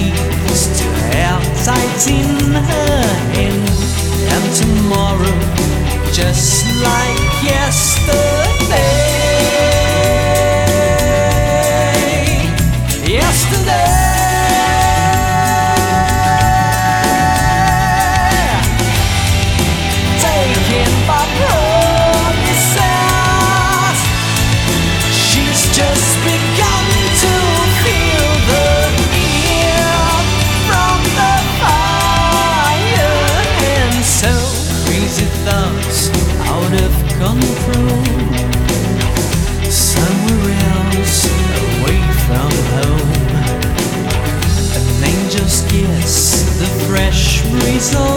seems to have tight in her hand. And tomorrow, just like yesterday. Yesterday. Taken by promises, she's just begun to feel the heat from the fire. And so crazy thoughts out of control, somewhere else away from home. An angel's kiss, the fresh breeze of